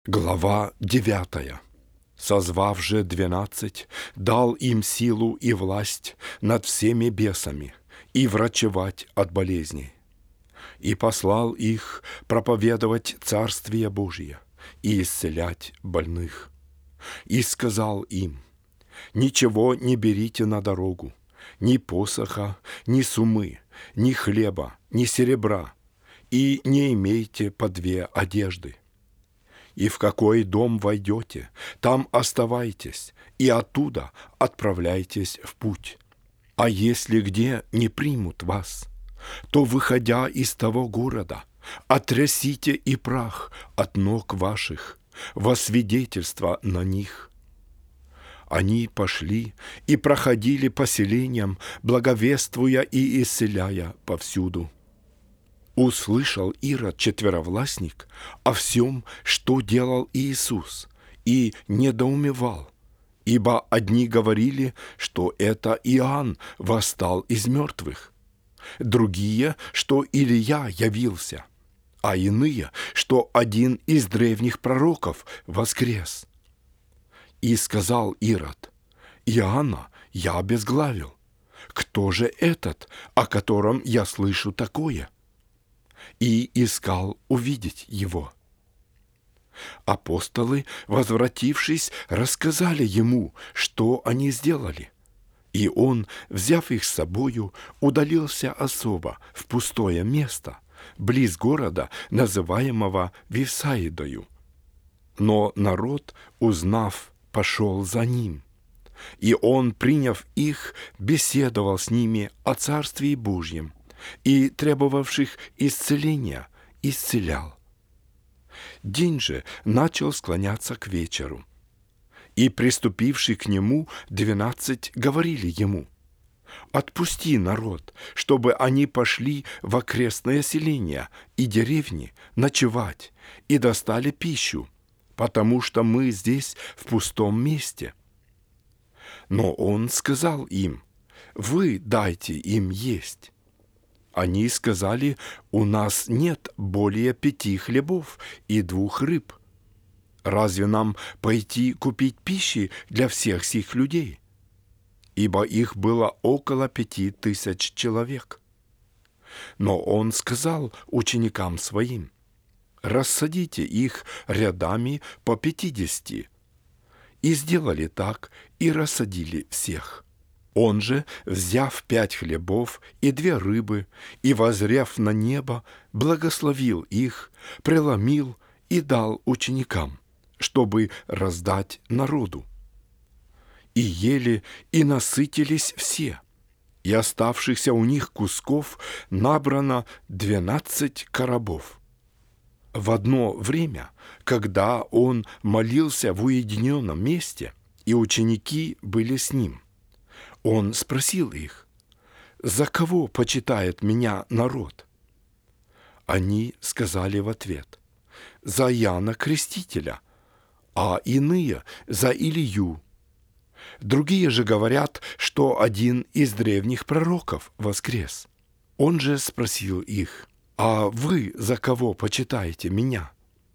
Глава 9. Созвав же 12, дал им силу и власть над всеми бесами и врачевать от болезней. И послал их проповедовать Царствие Божие и исцелять больных. И сказал им: «Ничего не берите на дорогу, ни посоха, ни сумы, ни хлеба, ни серебра, и не имейте по 2 одежды. И в какой дом войдете, там оставайтесь, и оттуда отправляйтесь в путь. А если где не примут вас, то, выходя из того города, отрясите и прах от ног ваших во свидетельство на них». Они пошли и проходили по селениям, благовествуя и исцеляя повсюду. Услышал Ирод четверовластник о всем, что делал Иисус, и недоумевал, ибо одни говорили, что это Иоанн восстал из мертвых, другие, что Илия явился, а иные, что один из древних пророков воскрес. И сказал Ирод: «Иоанна я обезглавил. Кто же этот, о котором я слышу такое?» И искал увидеть его. Апостолы, возвратившись, рассказали ему, что они сделали. И он, взяв их с собою, удалился особо в пустое место, близ города, называемого Вифсаидою. Но народ, узнав, пошел за ним. И он, приняв их, беседовал с ними о Царствии Божьем, и требовавших исцеления исцелял. День же начал склоняться к вечеру. И приступившие к нему 12 говорили ему: «Отпусти народ, чтобы они пошли в окрестные селения и деревни ночевать и достали пищу, потому что мы здесь в пустом месте». Но он сказал им: «Вы дайте им есть». Они сказали: «У нас нет более 5 хлебов и 2 рыб. Разве нам пойти купить пищи для всех сих людей?» Ибо их было около 5000 человек. Но он сказал ученикам своим: «Рассадите их рядами по 50». И сделали так, и рассадили всех. Он же, взяв 5 хлебов и 2 рыбы, и воззрев на небо, благословил их, преломил и дал ученикам, чтобы раздать народу. И ели, и насытились все, и оставшихся у них кусков набрано 12 коробов. В одно время, когда он молился в уединенном месте, и ученики были с ним, он спросил их: «За кого почитает меня народ?» Они сказали в ответ: «За Иоанна Крестителя, а иные за Илию. Другие же говорят, что один из древних пророков воскрес». Он же спросил их: «А вы за кого почитаете меня?»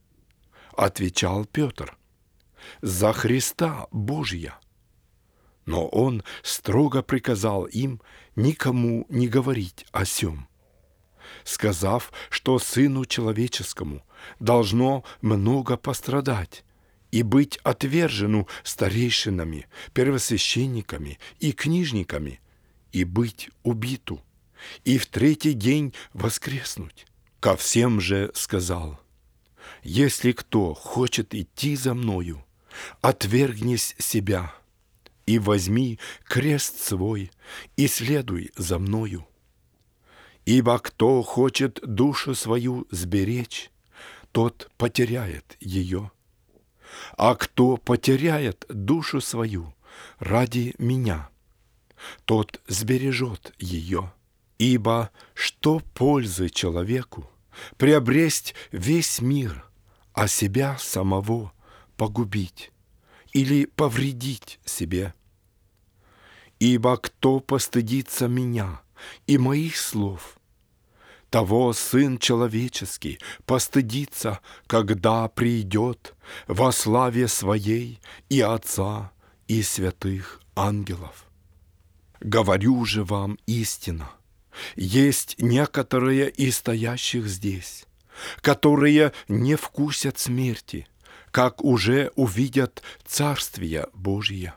Отвечал Петр: «За Христа Божия». Но он строго приказал им никому не говорить о сем, сказав, что Сыну Человеческому должно много пострадать и быть отвержену старейшинами, первосвященниками и книжниками, и быть убиту, и в 3-й день воскреснуть. Ко всем же сказал: «Если кто хочет идти за мною, отвергнись себя и возьми крест свой, и следуй за мною. Ибо кто хочет душу свою сберечь, тот потеряет ее. А кто потеряет душу свою ради меня, тот сбережет ее. Ибо что пользы человеку приобресть весь мир, а себя самого погубить или повредить себе? Ибо кто постыдится меня и моих слов, того Сын Человеческий постыдится, когда придет во славе Своей и Отца, и святых ангелов. Говорю же вам истинно, есть некоторые из стоящих здесь, которые не вкусят смерти, как уже увидят Царствие Божие».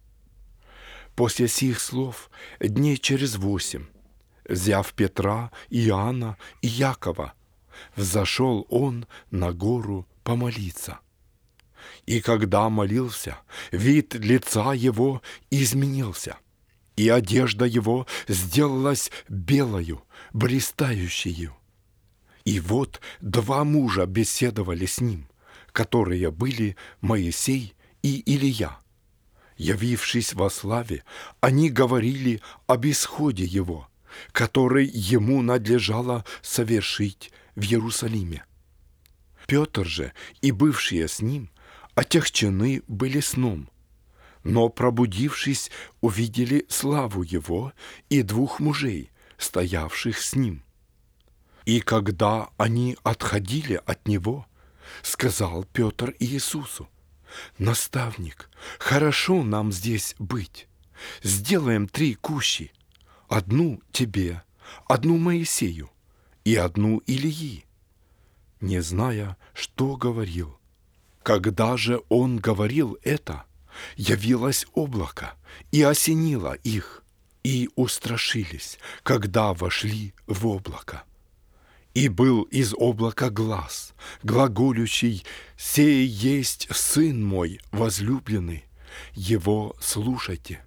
После сих слов дней через 8, взяв Петра, Иоанна и Якова, взошел он на гору помолиться. И когда молился, вид лица его изменился, и одежда его сделалась белою, блистающею. И вот 2 мужа беседовали с ним, которые были Моисей и Илия. Явившись во славе, они говорили об исходе его, который ему надлежало совершить в Иерусалиме. Петр же и бывшие с ним отягчены были сном, но, пробудившись, увидели славу его и 2 мужей, стоявших с ним. И когда они отходили от него, сказал Петр Иисусу: «Наставник, хорошо нам здесь быть. Сделаем 3 кущи, 1 тебе, 1 Моисею и 1 Илии», не зная, что говорил. Когда же он говорил это, явилось облако и осенило их, и устрашились, когда вошли в облако. И был из облака глас, глаголющий: «Сей есть Сын мой возлюбленный, Его слушайте».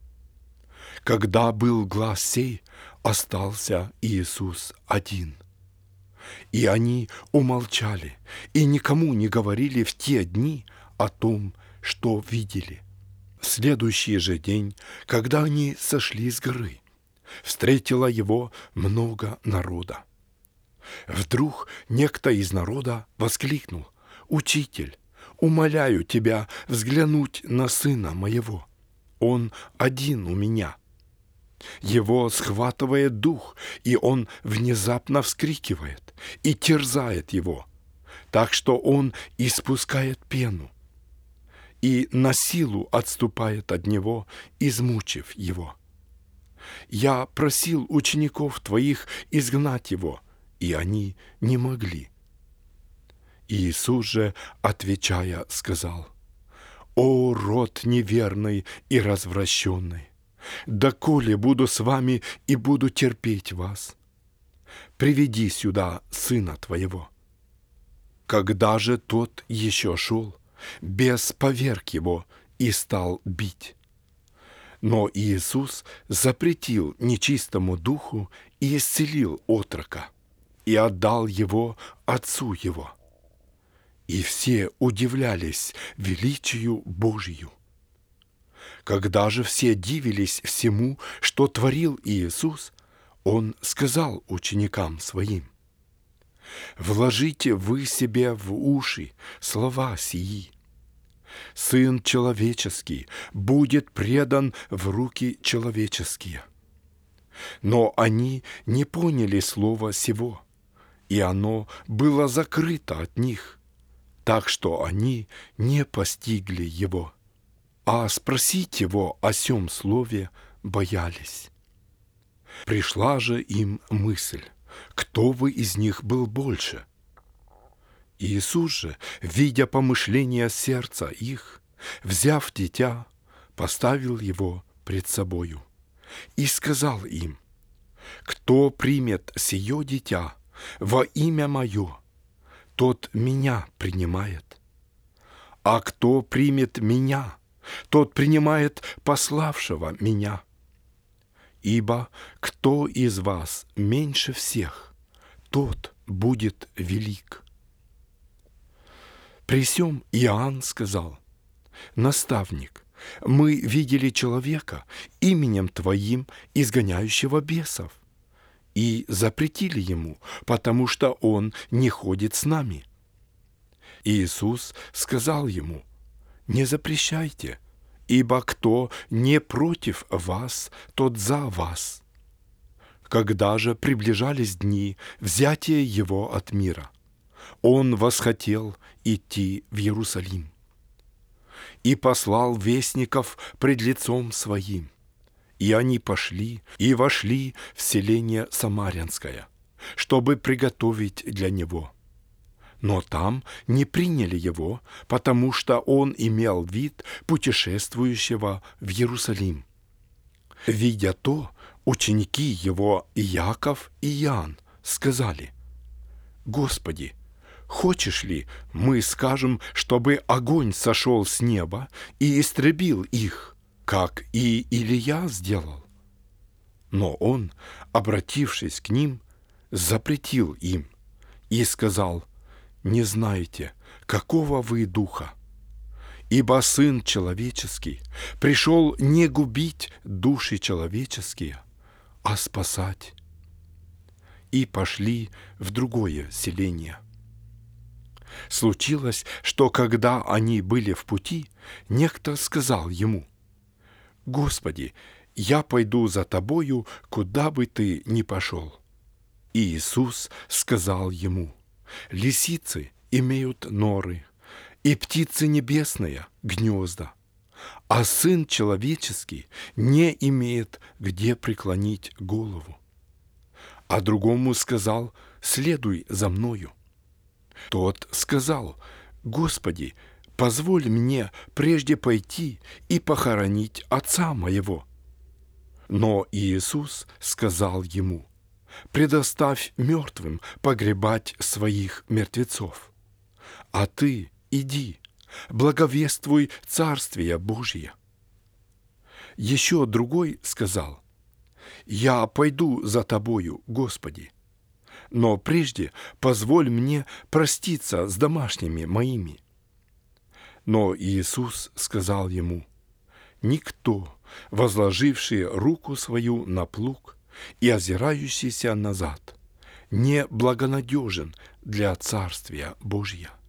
Когда был глас сей, остался Иисус один. И они умолчали, и никому не говорили в те дни о том, что видели. В следующий же день, когда они сошли с горы, встретило его много народа. Вдруг некто из народа воскликнул: «Учитель, умоляю тебя взглянуть на сына моего. Он один у меня». Его схватывает дух, и он внезапно вскрикивает и терзает его, так что он испускает пену и на силу отступает от него, измучив его. Я просил учеников твоих изгнать его, и они не могли. Иисус же, отвечая, сказал: «О, род неверный и развращенный! Доколе буду с вами и буду терпеть вас? Приведи сюда сына твоего». Когда же тот еще шел, бес поверг его и стал бить. Но Иисус запретил нечистому духу и исцелил отрока, и отдал его отцу его. И все удивлялись величию Божию. Когда же все дивились всему, что творил Иисус, Он сказал ученикам Своим: «Вложите вы себе в уши слова сии. Сын человеческий будет предан в руки человеческие». Но они не поняли слова сего, и оно было закрыто от них, так что они не постигли его, а спросить его о сем слове боялись. Пришла же им мысль: кто бы из них был больше? Иисус же, видя помышления сердца их, взяв дитя, поставил его пред собою и сказал им: «Кто примет сие дитя во имя Мое, тот Меня принимает, а кто примет Меня, тот принимает пославшего Меня. Ибо кто из вас меньше всех, тот будет велик». При сем Иоанн сказал: «Наставник, мы видели человека именем Твоим, изгоняющего бесов, и запретили ему, потому что он не ходит с нами». Иисус сказал ему: «Не запрещайте, ибо кто не против вас, тот за вас. Когда же приближались дни взятия его от мира, он восхотел идти в Иерусалим и послал вестников пред лицом своим. И они пошли и вошли в селение Самарянское, чтобы приготовить для него. Но там не приняли его, потому что он имел вид путешествующего в Иерусалим. Видя то, ученики его Иаков и Иоанн сказали: «Господи, хочешь ли, мы скажем, чтобы огонь сошел с неба и истребил их, как и Илия сделал?» Но он, обратившись к ним, запретил им и сказал: «Не знаете, какого вы духа, ибо Сын Человеческий пришел не губить души человеческие, а спасать». И пошли в другое селение. Случилось, что когда они были в пути, некто сказал ему: «Господи, я пойду за тобою, куда бы ты ни пошел». И Иисус сказал ему: «Лисицы имеют норы, и птицы небесные — гнезда, а Сын Человеческий не имеет где преклонить голову». А другому сказал: «Следуй за мною». Тот сказал: «Господи, позволь мне прежде пойти и похоронить отца моего». Но Иисус сказал ему: «Предоставь мертвым погребать своих мертвецов, а ты иди, благовествуй Царствие Божье». Еще другой сказал: «Я пойду за тобою, Господи, но прежде позволь мне проститься с домашними моими». Но Иисус сказал ему: «Никто, возложивший руку свою на плуг и озирающийся назад, не благонадежен для Царствия Божья».